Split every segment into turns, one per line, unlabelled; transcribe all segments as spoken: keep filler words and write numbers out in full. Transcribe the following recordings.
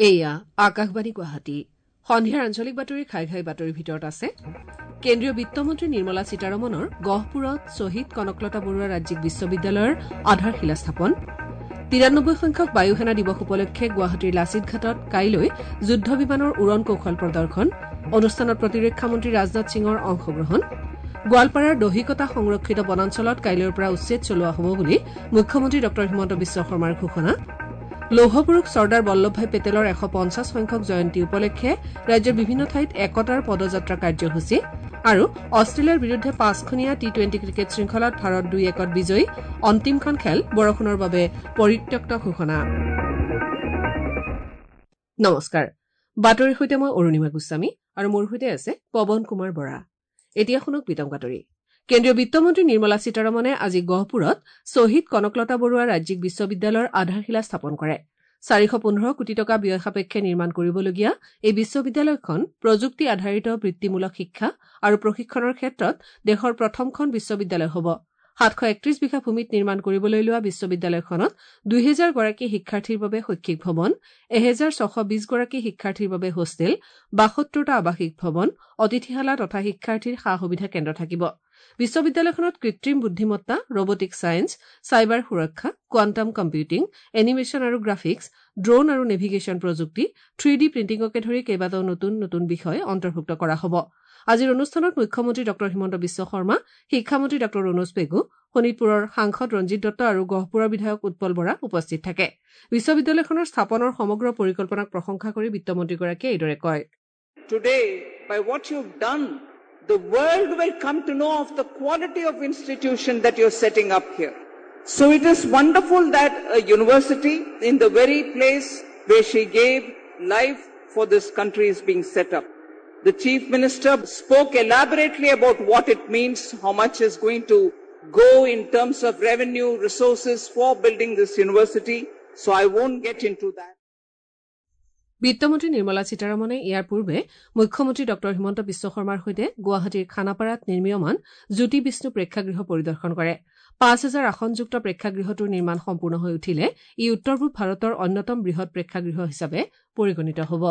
এয়া আকাশবাণী গুৱাহাটী সন্ধিয়াৰ আঞ্চলিক বাতৰি খাই খাই বাতৰিৰ ভিতৰত আছে কেন্দ্ৰীয় বিত্তমন্ত্ৰী নিৰ্মলা সীতাৰমণৰ গহপুৰত শ্বহীদ কনকলতা বৰুৱা ৰাজ্যিক বিশ্ববিদ্যালয়ৰ আধাৰশিলা স্থাপন তিৰানব্বৈ সংখ্যক বায়ু সেনা দিৱস উপলক্ষে গুৱাহাটীৰ লাচিত ঘাটত কাইলৈ যুদ্ধ বিমানৰ উৰণ কৌশল প্ৰদৰ্শন অনুষ্ঠানত প্ৰতিৰক্ষা মন্ত্ৰী ৰাজনাথ সিঙৰ অংশগ্ৰহণ গোৱালপাৰাৰ দহিকতা সংৰক্ষিত বনাঞ্চলত কাইলৈৰ পৰা উচ্ছেদ চলোৱা হ'ব বুলি মুখ্যমন্ত্ৰী ড হিমন্ত বিশ্ব শৰ্মাৰ ঘোষণা লৌহ পুৰুষ চৰ্দাৰ বল্লভভাই পেটেলৰ এশ পঞ্চাছ সংখ্যক জয়ন্তী উপলক্ষে ৰাজ্যৰ বিভিন্ন ঠাইত একতাৰ পদযাত্ৰা কাৰ্যসূচী আৰু অষ্ট্ৰেলিয়াৰ বিৰুদ্ধে পাঁচখনীয়া টি টুৱেণ্টি ক্ৰিকেট শৃংখলাত ভাৰত দুই একত বিজয়ী অন্তিমখন খেল বৰষুণৰ বাবে পৰিত্যক্ত ঘোষণা নমস্কাৰ বাতৰিৰ সৈতে মই অৰুণিমা গোস্বামী আৰু মোৰ সৈতে আছে পৱন কুমাৰ বৰা এতিয়া শুনক বিতং বাতৰি কেন্দ্ৰীয় বিত্তমন্ত্ৰী নিৰ্মলা সীতাৰমণে আজি গহপুৰত শ্বহীদ কনকলতা বৰুৱা ৰাজ্যিক বিশ্ববিদ্যালয়ৰ আধাৰশিলা স্থাপন কৰে চাৰিশ পোন্ধৰ কোটি টকা ব্যয় সাপেক্ষে নিৰ্মাণ কৰিবলগীয়া এই বিশ্ববিদ্যালয়খন প্ৰযুক্তি আধাৰিত বৃত্তিমূলক শিক্ষা আৰু প্ৰশিক্ষণৰ ক্ষেত্ৰত দেশৰ প্ৰথমখন বিশ্ববিদ্যালয় হ'ব সাতশ একত্ৰিশ বিঘা ভূমিত নিৰ্মাণ কৰিবলৈ লোৱা বিশ্ববিদ্যালয়খনত দুই হেজাৰ গৰাকী শিক্ষাৰ্থীৰ বাবে শৈক্ষিক ভৱন এহেজাৰ ছশ বিশ গৰাকী শিক্ষাৰ্থীৰ বাবে হোষ্টেল বাসত্তৰটা আৱাসিক ভৱন অতিথিশালা তথা শিক্ষাৰ্থীৰ সা সুবিধা কেন্দ্ৰ থাকিব বিশ্ববিদ্যালয়খনত কৃত্ৰিম বুদ্ধিমত্তা ৰবটিক ছায়েন্স চাইবাৰ সুৰক্ষা কোৱাণ্টাম কম্পিউটিং এনিমেশ্যন আৰু গ্ৰাফিক্স ড্ৰোন আৰু নেভিগেশ্যন প্ৰযুক্তি থ্ৰী ডি প্ৰিণ্টিঙকে ধৰি কেইবাটাও নতুন নতুন বিষয় অন্তৰ্ভুক্ত কৰা হ'ব আজিৰ অনুষ্ঠানত মুখ্যমন্ত্ৰী ড হিমন্ত বিশ্ব শৰ্মা শিক্ষামন্ত্ৰী ড ৰণোজ পেগু শোণিতপুৰৰ সাংসদ ৰঞ্জিত দত্ত আৰু গহপুৰৰ বিধায়ক উৎপল বৰা উপস্থিত থাকে বিশ্ববিদ্যালয়খনৰ স্থাপনৰ সমগ্ৰ পৰিকল্পনাক প্ৰশংসা কৰি বিত্তমন্ত্ৰীগৰাকীয়ে এইদৰে কয়
Today, by what you've done, the world will come to know of the quality of institution that you're setting up here. So it is wonderful that a university in the very place where she gave life for this country is being set up. The Chief Minister spoke elaborately about what it means, how much is going to go in terms of revenue, resources for building this university. So I won't get into that.
বিত্তমন্ত্ৰী নিৰ্মলা সীতাৰমণে ইয়াৰ পূৰ্বে মুখ্যমন্ত্ৰী ড হিমন্ত বিশ্ব শৰ্মাৰ সৈতে গুৱাহাটীৰ খানাপাৰাত নিৰ্মীয়মান জ্যোতি বিষ্ণু প্ৰেক্ষাগৃহ পৰিদৰ্শন কৰে পাঁচ হাজাৰ আসনযুক্ত প্ৰেক্ষাগৃহটোৰ নিৰ্মাণ সম্পূৰ্ণ হৈ উঠিলে ই উত্তৰ পূব ভাৰতৰ অন্যতম বৃহৎ প্ৰেক্ষাগৃহ হিচাপে পৰিগণিত হ'ব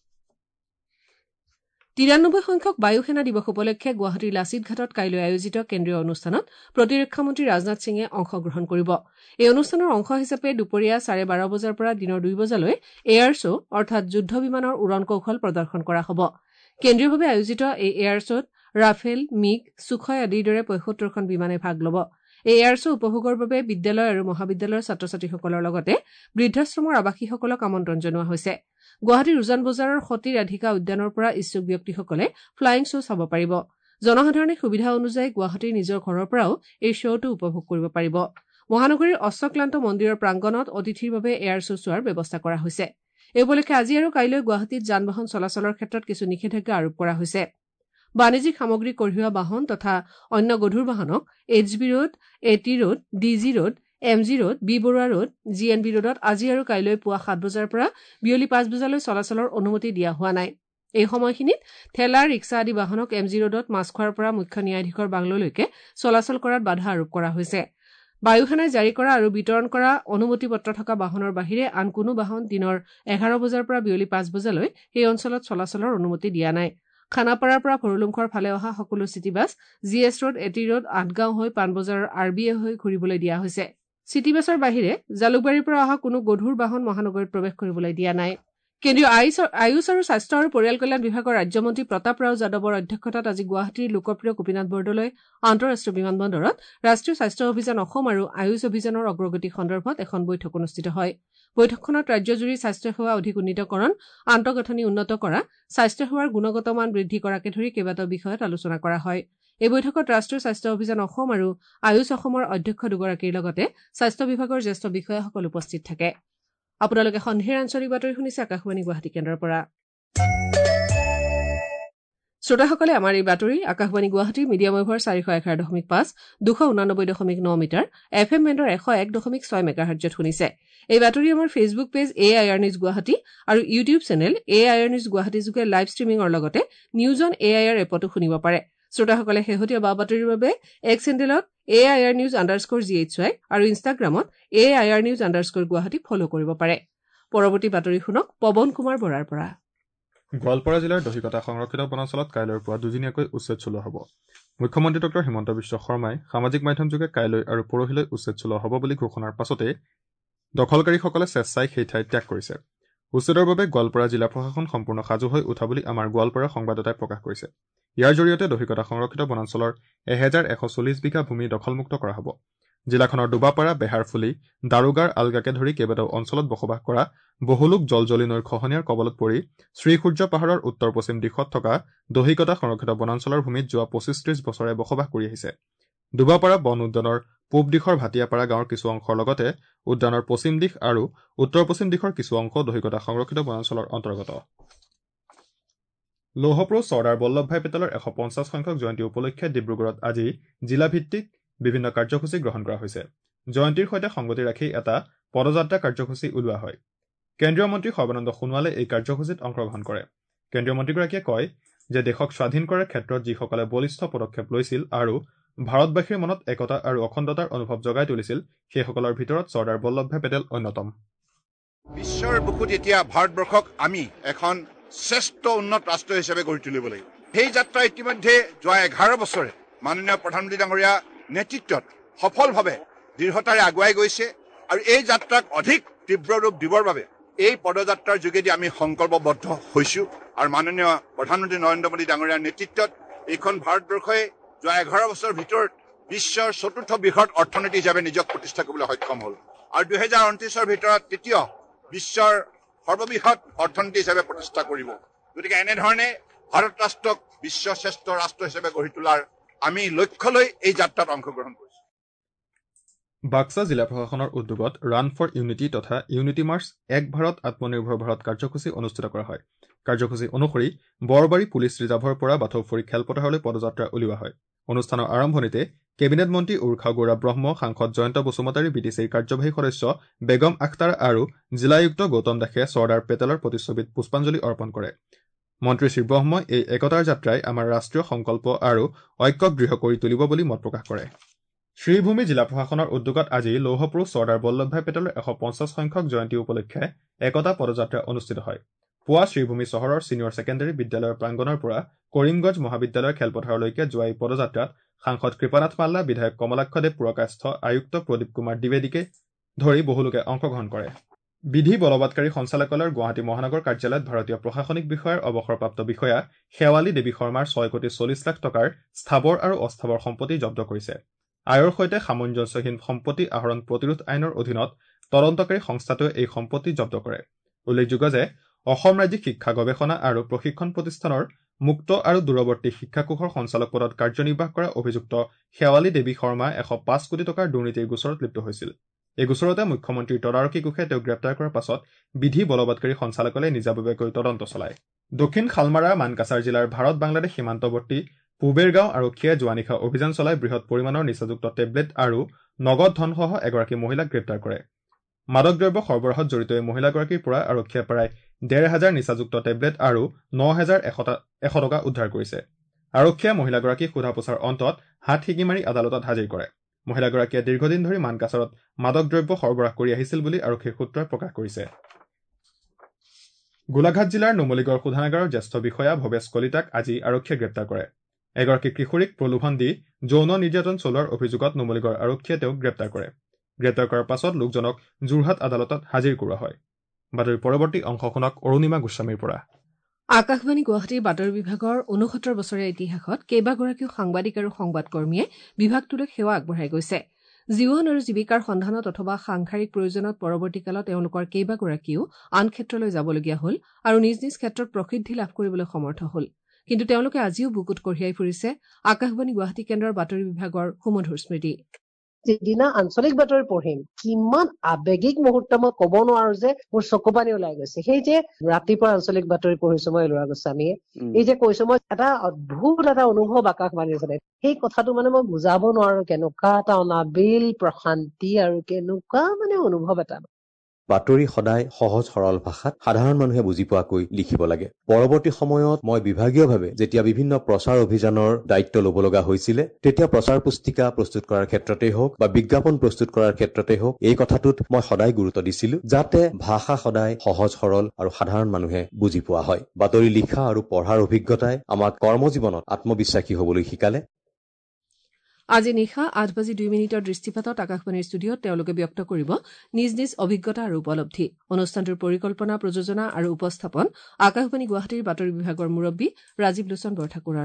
তিৰানব্বৈ সংখ্যক বায়ু সেনা দিৱস উপলক্ষে গুৱাহাটীৰ লাচিত ঘাটত কাইলৈ আয়োজিত কেন্দ্ৰীয় অনুষ্ঠানত প্ৰতিৰক্ষা মন্ত্ৰী ৰাজনাথ সিঙে অংশগ্ৰহণ কৰিব এই অনুষ্ঠানৰ অংশ হিচাপে দুপৰীয়া চাৰে বাৰ বজাৰ পৰা দিনৰ দুই বজালৈ এয়াৰ শ্ব অৰ্থাৎ যুদ্ধ বিমানৰ উৰণ কৌশল প্ৰদৰ্শন কৰা হ'ব কেন্দ্ৰীয়ভাৱে আয়োজিত এই এয়াৰ শ্বত ৰাফেল মিগ সুখয় আদিৰ দৰে পঁয়সত্তৰখন বিমানে ভাগ ল'ব এই এয়াৰ শ্ব উপভোগৰ বাবে বিদ্যালয় আৰু মহাবিদ্যালয়ৰ ছাত্ৰ ছাত্ৰীসকলৰ লগতে বৃদ্ধাশ্ৰমৰ আৱাসীসকলক আমন্ত্ৰণ জনোৱা হৈছে গুৱাহাটীৰ উজান বজাৰৰ সতী ৰাধিকা উদ্যানৰ পৰা ইচ্ছুক ব্যক্তিসকলে ফ্লাইং শ্ব চাব পাৰিব জনসাধাৰণে সুবিধা অনুযায়ী গুৱাহাটীৰ নিজৰ ঘৰৰ পৰাও এই শ্বটো উপভোগ কৰিব পাৰিব মহানগৰীৰ অশ্বক্লান্ত মন্দিৰৰ প্ৰাংগণত অতিথিৰ বাবে এয়াৰ শ্ব চোৱাৰ ব্যৱস্থা কৰা হৈছে এই উপলক্ষে আজি আৰু কাইলৈ গুৱাহাটীত যান বাহন চলাচলৰ ক্ষেত্ৰত কিছু নিষেধাজ্ঞা আৰোপ কৰা হৈছে বাণিজ্যিক সামগ্ৰী কঢ়িওৱা বাহন তথা অন্য গধুৰ বাহনক H B road A T road D G road M G road B Barua road G N B ৰোডত আজি আৰু কাইলৈ পুৱা সাত বজাৰ পৰা বিয়লি পাঁচ বজালৈ চলাচলৰ অনুমতি দিয়া হোৱা নাই এই সময়খিনিত ঠেলা ৰিক্সা আদি বাহনক এম জি ৰোডত মাছখোৱাৰ পৰা মুখ্য ন্যায়াধীশৰ বাংলোলৈকে চলাচল কৰাত বাধা আৰোপ কৰা হৈছে বায়ু সেনাই জাৰি কৰা আৰু বিতৰণ কৰা অনুমতি পত্ৰ থকা বাহনৰ বাহিৰে আন কোনো বাহন দিনৰ এঘাৰ বজাৰ পৰা বিয়লি পাঁচ বজালৈ এই অঞ্চলত চলাচলৰ অনুমতি দিয়া নাই খানাপাৰাৰ পৰা ভৰলুমুখৰ ফালে অহা সকলো city bus G S road A T road Athgaon হৈ পাণবজাৰৰ আৰ বি এ হৈ ঘূৰিবলৈ দিয়া হৈছে চিটি বাছৰ বাহিৰে জালুকবাৰীৰ পৰা অহা কোনো গধুৰ বাহন মহানগৰীত প্ৰৱেশ কৰিবলৈ দিয়া নাই কেন্দ্ৰীয় আয়ুষ আৰু স্বাস্থ্য আৰু পৰিয়াল কল্যাণ বিভাগৰ ৰাজ্যমন্ত্ৰী প্ৰতাপ ৰাও যাদৱৰ অধ্যক্ষতাত আজি গুৱাহাটীৰ লোকপ্ৰিয় গোপীনাথ বৰদলৈ আন্তঃৰাষ্ট্ৰীয় বিমানবন্দৰত ৰাষ্ট্ৰীয় স্বাস্থ্য অভিযান অসম আৰু আয়ুষ অভিযানৰ অগ্ৰগতি সন্দৰ্ভত এখন বৈঠক অনুষ্ঠিত হয় বৈঠকখনত ৰাজ্যজুৰি স্বাস্থ্যসেৱা অধিক উন্নীতকৰণ আন্তঃগাঁথনি উন্নত কৰা স্বাস্থ্যসেৱাৰ গুণগত মান বৃদ্ধি কৰাকে ধৰি কেইবাটাও বিষয়ত আলোচনা কৰা হয় এই বৈঠকত ৰাষ্ট্ৰীয় স্বাস্থ্য অভিযান অসম আৰু আয়ুষ অসমৰ অধ্যক্ষ দুগৰাকীৰ লগতে স্বাস্থ্য বিভাগৰ জ্যেষ্ঠ বিষয়াসকল উপস্থিত থাকে আপোনালোকে সন্ধিয়াৰ আঞ্চলিক বাতৰি শুনিছে আকাশবাণী গুৱাহাটী কেন্দ্ৰৰ পৰা শ্ৰোতাসকলে আমাৰ এই বাতৰি আকাশবাণী গুৱাহাটীৰ মিডিয়াম ৱেভৰ চাৰিশ এঘাৰ দশমিক পাঁচ দুশ ঊনানব্বৈ দশমিক ন মিটাৰ এফ এম বেণ্ডৰ এশ এক দশমিক ছয় মেগাহাৰ্টজত শুনিছে এই বাতৰি আমাৰ Facebook page A I R News Guwahati আৰু YouTube channel A I R News Guwahati যোগে লাইভ ষ্ট্ৰিমিঙৰ লগতে News on A I R এপতো শুনিব পাৰে শ্ৰোতাসকলে শেহতীয়া বা বাতৰিৰ বাবে এক্স হেণ্ডেলত A I R News underscore G H Y আৰু ইনষ্টাগ্ৰামত A I R News underscore Guwahati follow' কৰিব পাৰে পৰৱৰ্তী বাতৰি শুনক পৱন কুমাৰ বৰাৰ পৰা।
গোৱালপাৰা জিলাৰ দহিকতা সংৰক্ষিত বনাঞ্চলত কাইলৈৰ পৰা দুদিনীয়াকৈ উচ্ছেদ চলোৱা হ'ব। মুখ্যমন্ত্ৰী ডক্টৰ হিমন্ত বিশ্ব শৰ্মাই সামাজিক মাধ্যমযোগে কাইলৈ আৰু পৰহিলৈ উচ্ছেদ চলোৱা হ'ব বুলি ঘোষণাৰ পাছতেই দখলকাৰীসকলে স্বেচ্ছাই সেই ঠাই ত্যাগ কৰিছে। উচ্ছেদৰ বাবে গোৱালপাৰা জিলা প্ৰশাসন সম্পূৰ্ণ সাজু হৈ উঠা বুলি আমাৰ গোৱালপাৰা সংবাদদাতাই প্ৰকাশ কৰিছে। ইয়াৰ জৰিয়তে দহিকতা সংৰক্ষিত বনাঞ্চলৰ এহেজাৰ এশ চল্লিছ বিঘা ভূমি দখলমুক্ত কৰা হ'ব। জিলাখনৰ দুবাপাৰা, বেহাৰফুলি, দাৰোগাৰ, আলগাকে ধৰি কেইবাটাও অঞ্চলত বসবাস কৰা বহুলোক জলজলি নৈৰ খহনীয়াৰ কবলত পৰি শ্ৰীসূৰ্য পাহাৰৰ উত্তৰ পশ্চিম দিশত থকা দহিকতা সংৰক্ষিত বনাঞ্চলৰ ভূমিত যোৱা পঁচিছ ত্ৰিছ বছৰে বসবাস কৰি আহিছে। দুবাপাৰা বন উদ্যানৰ পূব দিশৰ ভাটিয়াপাৰা গাঁৱৰ কিছু অংশৰ লগতে উদ্যানৰ পশ্চিম দিশ আৰু উত্তৰ পশ্চিম দিশৰ কিছু অংশ দহিকতা সংৰক্ষিত বনাঞ্চলৰ অন্তৰ্গত। লৌহপুৰুষ চৰ্দাৰ বল্লভভাই পেটেলৰ এশ পঞ্চাছ সংখ্যক জয়ন্তী উপলক্ষে ডিব্ৰুগড়ত আজি জিলাভিত্তিক বিভিন্ন কাৰ্যসূচী গ্ৰহণ কৰা হৈছে। জয়ন্তীৰ সৈতে সংগতি ৰাখি এটা পদযাত্ৰা কাৰ্যসূচী উলিওৱা হয়। কেন্দ্ৰীয় মন্ত্ৰী সৰ্বানন্দ সোণোৱালে এই কাৰ্যসূচীত অংশগ্ৰহণ কৰে। কেন্দ্ৰীয় মন্ত্ৰীগৰাকীয়ে কয় যে দেশক স্বাধীন কৰাৰ ক্ষেত্ৰত যিসকলে বলিষ্ঠ পদক্ষেপ লৈছিল আৰু ভাৰতবাসীৰ মনত একতা আৰু অখণ্ডতাৰ অনুভৱ জগাই তুলিছিল সেইসকলৰ ভিতৰত চৰ্দাৰ বল্লভভাই পেটেল অন্যতম।
বিশ্বৰ বুকুত এতিয়া ভাৰতবৰ্ষক আমি এখন শ্ৰেষ্ঠ উন্নত ৰাষ্ট্ৰ হিচাপে গঢ়ি তুলিব লাগিব। সেই যাত্ৰা ইতিমধ্যে যোৱা এঘাৰ বছৰে মাননীয় প্ৰধানমন্ত্ৰী ডাঙৰীয়া নেতৃত্বত সফলভাৱে দৃঢ়তাৰে আগুৱাই গৈছে আৰু এই যাত্ৰাক অধিক তীব্ৰ ৰূপ দিবৰ বাবে এই পদযাত্ৰাৰ যোগেদি আমি সংকল্পবদ্ধ হৈছো আৰু মাননীয় প্ৰধানমন্ত্ৰী নৰেন্দ্ৰ মোদী ডাঙৰীয়াৰ নেতৃত্বত এইখন ভাৰতবৰ্ষই যোৱা এঘাৰ বছৰৰ ভিতৰত বিশ্বৰ চতুৰ্থ বৃহৎ অৰ্থনীতি হিচাপে নিজক প্ৰতিষ্ঠা কৰিবলৈ সক্ষম হ'ল আৰু দুহেজাৰ ঊনত্ৰিশৰ ভিতৰত তৃতীয় বিশ্বৰ সৰ্ববৃহৎ অৰ্থনীতি হিচাপে প্ৰতিষ্ঠা কৰিব। গতিকে এনেধৰণে ভাৰত ৰাষ্ট্ৰক বিশ্ব শ্ৰেষ্ঠ ৰাষ্ট্ৰ হিচাপে গঢ়ি তোলাৰ আমি লক্ষ্য লৈ এই যাত্ৰাত অংশগ্ৰহণ কৰিছো।
বাক্সা জিলা প্ৰশাসনৰ উদ্যোগত ৰান ফৰ ইউনিটি তথা ইউনিটি মাৰ্চ এক ভাৰত আত্মনিৰ্ভৰ ভাৰত কাৰ্যসূচী অনুষ্ঠিত কৰা হয়। কাৰ্যসূচী অনুসৰি বৰবাৰী পুলিচ ৰিজাৰ্ভৰ পৰা বাথৌফুৰি খেলপথাৰলৈ পদযাত্ৰা উলিওৱা হয়। অনুষ্ঠানৰ আৰম্ভণিতে কেবিনেট মন্ত্ৰী উৰ্খা গৌৰা ব্ৰহ্ম, সাংসদ জয়ন্ত বসুমতাৰী, বি টি চিৰ কাৰ্যবাহী সদস্য বেগম আখতাৰ আৰু জিলায়ুক্ত গৌতম দাসে চৰ্দাৰ পেটেলৰ প্ৰতিচ্ছবিত পুষ্পাঞ্জলি অৰ্পণ কৰে। মন্ত্ৰী শ্ৰী ব্ৰহ্মই এই একতাৰ যাত্ৰাই আমাৰ ৰাষ্ট্ৰীয় সংকল্প আৰু ঐক্যক দৃঢ় কৰি তুলিব বুলি মত প্ৰকাশ কৰে। শ্ৰীভূমি জিলা প্ৰশাসনৰ উদ্যোগত আজি লৌহপুৰুষ চৰ্দাৰ বল্লভভাই পেটেলৰ এশ পঞ্চাছ সংখ্যক জয়ন্তী উপলক্ষে একতা পদযাত্ৰা অনুষ্ঠিত হয়। পুৱা শ্ৰীভূমি চহৰৰ ছিনিয়ৰ ছেকেণ্ডেৰী বিদ্যালয়ৰ প্ৰাংগণৰ পৰা কৰিমগঞ্জ মহাবিদ্যালয়ৰ খেলপথাৰলৈকে যোৱা এই পদযাত্ৰাত সাংসদ কৃপানাথ মাল্লা, বিধায়ক কমলাক্ষদেৱ পুৰকাষ্ঠ, আয়ুক্ত প্ৰদীপ কুমাৰ দ্বিবেদীকে ধৰি বহুলোকে অংশগ্ৰহণ কৰে। বিধি বলবৎকাৰী সঞ্চালকালয়ৰ গুৱাহাটী মহানগৰ কাৰ্যালয়ত ভাৰতীয় প্ৰশাসনিক বিষয়াৰ অৱসৰপ্ৰাপ্ত বিষয়া শেৱালী দেৱী শৰ্মাৰ ছয় কোটি চল্লিছ লাখ টকাৰ স্থাবৰ আৰু অস্থাবৰ সম্পত্তি জব্দ কৰিছে। আয়ৰ সৈতে সামঞ্জস্যহীন সম্পত্তি আহৰণ প্ৰতিৰোধ আইনৰ অধীনত তদন্তকাৰী সংস্থাটোৱে এই সম্পত্তি জব্দ কৰে। উল্লেখযোগ্য যে অসম ৰাজ্যিক শিক্ষা গৱেষণা আৰু প্ৰশিক্ষণ প্ৰতিষ্ঠানৰ মুক্ত আৰু দূৰৱৰ্তী শিক্ষাকোষৰ সঞ্চালক পদত কাৰ্যনিৰ্বাহ কৰা অভিযুক্ত শেৱালী দেৱী শৰ্মা এশ পাঁচ কোটি টকাৰ দুৰ্নীতিৰ গোচৰত লিপ্ত হৈছিল। এই গোচৰতে মুখ্যমন্ত্ৰীৰ তদাৰকী কোষে তেওঁক গ্ৰেপ্তাৰ কৰাৰ পাছত বিধি বলবৎকাৰী সঞ্চালকালয়ে নিজাববীয়াকৈ তদন্ত চলায়। দক্ষিণ শালমাৰা মানকাছাৰ জিলাৰ ভাৰত বাংলাদেশ সীমান্তৱৰ্তী পুবেৰগাঁও আৰক্ষীয়ে যোৱা নিশা অভিযান চলাই বৃহৎ পৰিমাণৰ নিচাযুক্ত টেবলেট আৰু নগদ ধনসহ এগৰাকী মহিলাক গ্ৰেপ্তাৰ কৰে। মাদক দ্ৰব্য সৰবৰাহত জড়িত এই মহিলাগৰাকীৰ পৰা আৰক্ষীয়ে প্ৰায় ডেৰ হাজাৰ নিচাযুক্ত টেবলেট আৰু ন হাজাৰ এশ টকা উদ্ধাৰ কৰিছে। আৰক্ষীয়ে মহিলাগৰাকীক সোধা পোছাৰ অন্তত হাত শিকি মাৰি আদালতত হাজিৰ কৰে। মহিলাগৰাকীয়ে দীৰ্ঘদিন ধৰি মানকাছাৰত মাদক দ্ৰব্য সৰবৰাহ কৰি আহিছিল বুলি আৰক্ষীৰ সূত্ৰই প্ৰকাশ কৰিছে। গোলাঘাট জিলাৰ নুমলীগড় শোধনাগাৰৰ জ্যেষ্ঠ বিষয়া ভৱেশ কলিতাক আজি আৰক্ষীয়ে গ্ৰেপ্তাৰ কৰে। এগৰাকী কিশোৰীক প্ৰলোভন দি যৌন নিৰ্যাতন চলোৱাৰ অভিযোগত নুমলীগড় আৰক্ষীয়ে তেওঁক গ্ৰেপ্তাৰ কৰে। গ্ৰেপ্তাৰ কৰাৰ পাছত লোকজনক যোৰহাট আদালতত হাজিৰ কৰোৱা হয়। বাতৰিৰ পৰৱৰ্তী অংশ শুনক অৰুণিমা গোস্বামীৰ পৰা।
আকাশবাণী গুৱাহাটীৰ বাতৰি বিভাগৰ ঊনসত্তৰ বছৰীয়া ইতিহাসত কেইবাগৰাকীও সাংবাদিক আৰু সংবাদকৰ্মীয়ে বিভাগটোলৈ সেৱা আগবঢ়াই গৈছে। জীৱন আৰু জীৱিকাৰ সন্ধানত অথবা সাংসাৰিক প্ৰয়োজনত পৰৱৰ্তীকালত তেওঁলোকৰ কেইবাগৰাকীও আন ক্ষেত্ৰলৈ যাবলগীয়া হ'ল আৰু নিজ নিজ ক্ষেত্ৰত প্ৰসিদ্ধি লাভ কৰিবলৈ সমৰ্থ হ'ল। কিন্তু তেওঁলোকে আজিও বুকুত কঢ়িয়াই ফুৰিছে আকাশবাণী গুৱাহাটী কেন্দ্ৰৰ বাতৰি বিভাগৰ সুমধুৰ স্মৃতি।
যিদিনা আঞ্চলিক বাতৰি পঢ়িম কিমান আৱেগিক মুহূৰ্ত মই কব নোৱাৰো যে মোৰ চকু পানী ওলাই গৈছে। সেই যে ৰাতিপুৱা আঞ্চলিক বাতৰি পঢ়িছো মই লৰা গোস্বামীয়ে, এই যে কৈছো মই এটা অদ্ভুত এটা অনুভৱ আকাশবাণীৰ ওচৰত, সেই কথাটো মানে মই বুজাব নোৱাৰো। কেনেকুৱা এটা অনাবিল প্ৰশান্তি আৰু কেনেকুৱা মানে অনুভৱ এটা।
বাতৰি সদায় সহজ সৰল ভাষাত সাধাৰণ মানুহে বুজি পোৱাকৈ লিখিব লাগে। পৰৱৰ্তী সময়ত মই বিভাগীয়ভাৱে যেতিয়া বিভিন্ন প্ৰচাৰ অভিযানৰ দায়িত্ব ল'ব লগা হৈছিলে, তেতিয়া প্ৰচাৰ পুস্তিকা প্ৰস্তুত কৰাৰ ক্ষেত্ৰতেই হওক বা বিজ্ঞাপন প্ৰস্তুত কৰাৰ ক্ষেত্ৰতেই হওক, এই কথাটোত মই সদায় গুৰুত্ব দিছিলো যাতে ভাষা সদায় সহজ সৰল আৰু সাধাৰণ মানুহে বুজি পোৱা হয়। বাতৰি লিখা আৰু পঢ়াৰ অভিজ্ঞতাই আমাক কৰ্মজীৱনত আত্মবিশ্বাসী হ'বলৈ শিকালে।
আজি নিশা আঠ বাজি দুই মিনিটৰ দৃষ্টিপাতত আকাশবাণীৰ ষ্টুডিঅ'ত তেওঁলোকে ব্যক্ত কৰিব নিজ নিজ অভিজ্ঞতা আৰু উপলব্ধি। অনুষ্ঠানটোৰ পৰিকল্পনা, প্ৰযোজনা আৰু উপস্থাপন আকাশবাণী গুৱাহাটীৰ বাতৰি বিভাগৰ মুৰব্বী ৰাজীৱ লোচন বৰঠাকুৰৰ।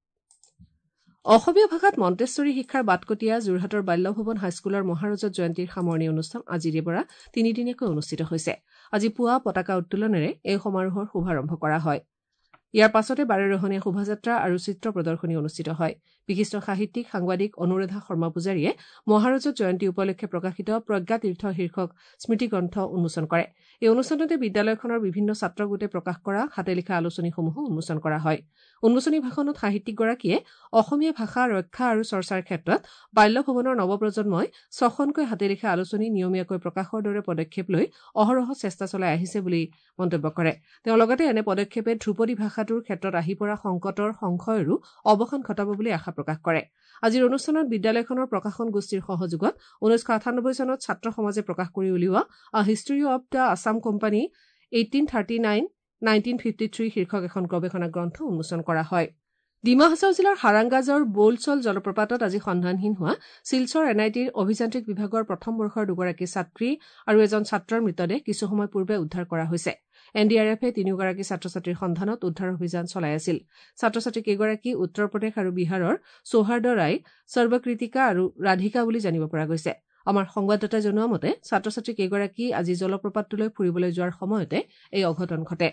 অসমীয়া ভাষাত মন্তেশ্বৰী শিক্ষাৰ বাটকটীয়া যোৰহাটৰ বাল্যভৱন হাইস্কুলৰ মহাৰজত জয়ন্তীৰ সামৰণি অনুষ্ঠান আজিৰে পৰা তিনিদিনীয়াকৈ অনুষ্ঠিত হৈছে। আজি পুৱা পতাকা উত্তোলনেৰে এই সমাৰোহৰ শুভাৰম্ভ কৰা হয়। ইয়াৰ পাছতে বাৰেৰহণীয়া শোভাযাত্ৰা আৰু চিত্ৰ প্ৰদৰ্শনী অনুষ্ঠিত হয়। বিশিষ্ট সাহিত্যিক সাংবাদিক অনুৰাধা শৰ্মা পূজাৰীয়ে মহাৰজত জয়ন্তী উপলক্ষে প্ৰকাশিত প্ৰজ্ঞাতীৰ্থ শীৰ্ষক স্মৃতিগ্ৰন্থ উন্মোচন কৰে। এই অনুষ্ঠানতে বিদ্যালয়খনৰ বিভিন্ন ছাত্ৰ গোটে প্ৰকাশ কৰা হাতে লিখা আলোচনীসমূহো উন্মোচন কৰা হয়। উন্মোচনী ভাষণত সাহিত্যিকগৰাকীয়ে অসমীয়া ভাষা ৰক্ষা আৰু চৰ্চাৰ ক্ষেত্ৰত বাল্যভৱনৰ নৱপ্ৰজন্মই ছখনকৈ হাতে লিখা আলোচনী নিয়মীয়াকৈ প্ৰকাশৰ দৰে পদক্ষেপ লৈ অহৰহ চেষ্টা চলাই আহিছে বুলি মন্তব্য কৰে। তেওঁ লগতে এনে পদক্ষেপে ধ্ৰুপদী ভাষাটোৰ ক্ষেত্ৰত আহি পৰা সংকটৰ সংশয়ৰো অৱসান ঘটাব বুলি আশা প্ৰকাশ কৰে। আজিৰ অনুষ্ঠানত বিদ্যালয়খনৰ প্ৰকাশন গোষ্ঠীৰ সহযোগত ঊনৈছশ আঠানব্বৈ চনত ছাত্ৰ সমাজে প্ৰকাশ কৰি উলিওৱা a history of the Assam company eighteen thirty nine nineteen fifty three শীৰ্ষক এখন গৱেষণা গ্ৰন্থ উন্মোচন কৰা হয়। ডিমা হাছাও জিলাৰ হাৰাংগাজৰ বোলচল জলপ্ৰপাতত আজি সন্ধানহীন হোৱা শিলচৰ এন আই টিৰ অভিযান্ত্ৰিক বিভাগৰ প্ৰথম বৰ্ষৰ দুগৰাকী ছাত্ৰী আৰু এজন ছাত্ৰৰ মৃতদেহ কিছুসময় পূৰ্বে উদ্ধাৰ কৰা হৈছে। এন ডি আৰ এফে তিনিওগৰাকী ছাত্ৰ ছাত্ৰীৰ সন্ধানত উদ্ধাৰ অভিযান চলাই আছিল। ছাত্ৰ ছাত্ৰীকেইগৰাকী উত্তৰ প্ৰদেশ আৰু বিহাৰৰ সৌহাৰ্দ ৰায়, সৰ্বকৃতিকা আৰু ৰাধিকা বুলি জানিব পৰা গৈছে। আমাৰ সংবাদদাতাই জনোৱা মতে ছাত্ৰ ছাত্ৰীকেইগৰাকী আজি জলপ্ৰপাতটোলৈ ফুৰিবলৈ যোৱাৰ সময়তে এই অঘটন ঘটে।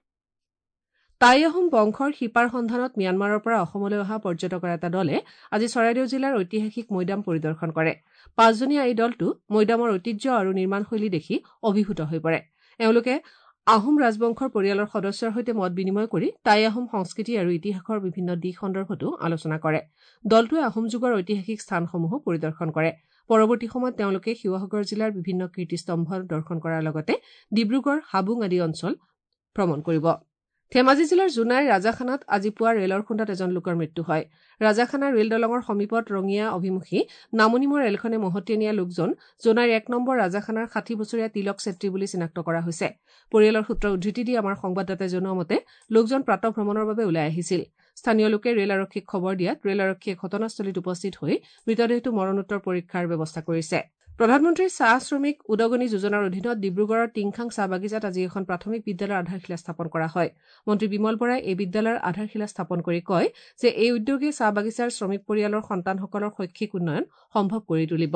টাই আহোম বংশৰ শিপাৰ সন্ধানত ম্যানমাৰৰ পৰা অসমলৈ অহা পৰ্যটকৰ এটা দলে আজি চৰাইদেউ জিলাৰ ঐতিহাসিক মৈদাম পৰিদৰ্শন কৰে। পাঁচজনীয়া এই দলটো মৈদামৰ ঐতিহ্য আৰু নিৰ্মাণশৈলী দেখি অভিভূত হৈ পৰে। এওঁলোকে আহোম ৰাজবংশৰ পৰিয়ালৰ সদস্যৰ সৈতে মত বিনিময় কৰি টাই আহোম সংস্কৃতি আৰু ইতিহাসৰ বিভিন্ন দিশ সন্দৰ্ভতো আলোচনা কৰে। দলটোৱে আহোম যুগৰ ঐতিহাসিক স্থানসমূহো পৰিদৰ্শন কৰে। পৰৱৰ্তী সময়ত তেওঁলোকে শিৱসাগৰ জিলাৰ বিভিন্ন কীৰ্তিস্তম্ভ দৰ্শন কৰাৰ লগতে ডিব্ৰুগড়, হাবুং আদি অঞ্চল ভ্ৰমণ কৰিব। ধেমাজি জিলাৰ জোনাইৰ ৰাজাখানাত আজি পুৱা ৰেলৰ খুন্দাত এজন লোকৰ মৃত্যু হয়। ৰাজাখানা ৰেল দলঙৰ সমীপত ৰঙিয়া অভিমুখী নামনিমৰ ৰেলখনে মহতিয়াই নিয়া লোকজন জোনাইৰ এক নম্বৰ ৰাজাখানাৰ ষাঠি বছৰীয়া তিলক চেত্ৰী বুলি চিনাক্ত কৰা হৈছে। পৰিয়ালৰ সূত্ৰৰ উদ্ধৃতি দি আমাৰ সংবাদদাতাই জনোৱা মতে লোকজন প্ৰাতঃ ভ্ৰমণৰ বাবে ওলাই আহিছিল। স্থানীয় লোকে ৰেল আৰক্ষীক খবৰ দিয়াত ৰেল আৰক্ষীয়ে ঘটনাস্থলীত উপস্থিত হৈ মৃতদেহটো মৰণোত্তৰ পৰীক্ষাৰ ব্যৱস্থা কৰিছে। প্ৰধানমন্ত্ৰী চাহ শ্ৰমিক উদগনি যোজনাৰ অধীনত ডিব্ৰুগড়ৰ টিংখাং চাহ বাগিচাত আজি এখন প্ৰাথমিক বিদ্যালয়ৰ আধাৰশিলা স্থাপন কৰা হয়। মন্ত্ৰী বিমল বৰাই এই বিদ্যালয়ৰ আধাৰশিলা স্থাপন কৰি কয় যে এই উদ্যোগে চাহ বাগিচাৰ শ্ৰমিক পৰিয়ালৰ সন্তানসকলৰ শৈক্ষিক উন্নয়ন সম্ভৱ কৰি তুলিব।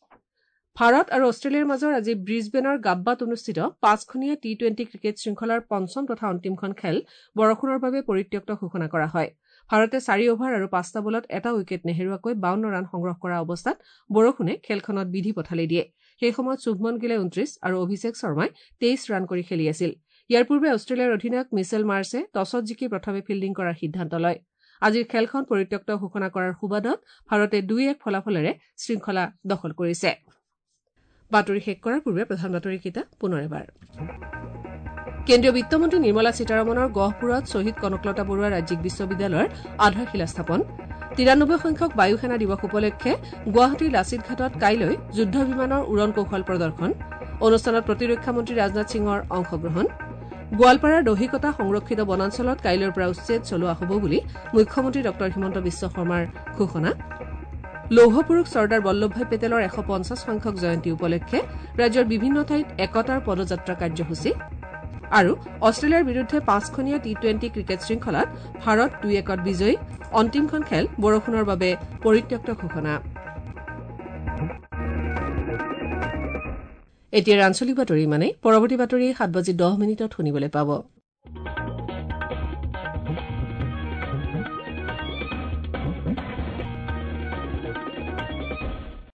ভাৰত আৰু অষ্ট্ৰেলিয়াৰ মাজৰ আজি ব্ৰিজবেনৰ গাব্বাত অনুষ্ঠিত পাঁচখনীয়া টি টুৱেণ্টি ক্ৰিকেট শৃংখলাৰ পঞ্চম তথা অন্তিমখন খেল বৰষুণৰ বাবে পৰিত্যক্ত ঘোষণা কৰা হয়। ভাৰতে চাৰি অভাৰ আৰু পাঁচটা বলত এটা উইকেট নেহেৰুৱাকৈ বাৱন্ন ৰান সংগ্ৰহ কৰা অৱস্থাত বৰষুণে খেলখনত বিধি পথালি দিয়ে। সেই সময়ত শুভমন গিলে ঊনত্ৰিশ আৰু অভিষেক শৰ্মাই তেইছ ৰান কৰি খেলি আছিল। ইয়াৰ পূৰ্বে অষ্ট্ৰেলিয়াৰ অধিনায়ক মিচেল মাৰ্ছে টছত জিকি প্ৰথমে ফিল্ডিং কৰাৰ সিদ্ধান্ত লয়। আজিৰ খেলখন পৰিত্যক্ত ঘোষণা কৰাৰ সুবাদত ভাৰতে দুই এক ফলাফলেৰে শৃংখলা দখল কৰিছে। বাতৰি শেষ কৰাৰ পূৰ্বে প্ৰধান বাতৰিকেইটা পুনৰ এবাৰ। কেন্দ্ৰীয় বিত্তমন্ত্ৰী নিৰ্মলা সীতাৰমণৰ গহপুৰত শ্বহীদ কনকলতা বৰুৱা ৰাজ্যিক বিশ্ববিদ্যালয়ৰ আধাৰশিলা স্থাপন। তিৰানব্বৈ সংখ্যক বায়ু সেনা দিৱস উপলক্ষে গুৱাহাটীৰ লাচিত ঘাটত কাইলৈ যুদ্ধ বিমানৰ উৰণ কৌশল প্ৰদৰ্শন। অনুষ্ঠানত প্ৰতিৰক্ষা মন্ত্ৰী ৰাজনাথ সিঙৰ অংশগ্ৰহণ। গোৱালপাৰাৰ দহিকতা সংৰক্ষিত বনাঞ্চলত কাইলৈৰ পৰা উচ্ছেদ চলোৱা হ'ব বুলি মুখ্যমন্ত্ৰী ডঃ হিমন্ত বিশ্ব শৰ্মাৰ ঘোষণা। লৌহ পুৰুষ চৰ্দাৰ বল্লভভাই পেটেলৰ এশ পঞ্চাছ সংখ্যক জয়ন্তী উপলক্ষে ৰাজ্যৰ বিভিন্ন ঠাইত একতাৰ পদযাত্ৰা কাৰ্যসূচী। আৰু অষ্ট্ৰেলিয়াৰ বিৰুদ্ধে পাঁচখনীয়া টি টুৱেণ্টি ক্ৰিকেট শৃংখলাত ভাৰত দুই একত বিজয়ী। অন্তিমখন খেল বৰষুণৰ বাবে পৰিত্যক্ত ঘোষণা। এতিয়া আঞ্চলিক বাতৰি ইমানেই। পৰৱৰ্তী বাতৰি সাত বাজি দহ মিনিটত শুনিবলৈ পাব।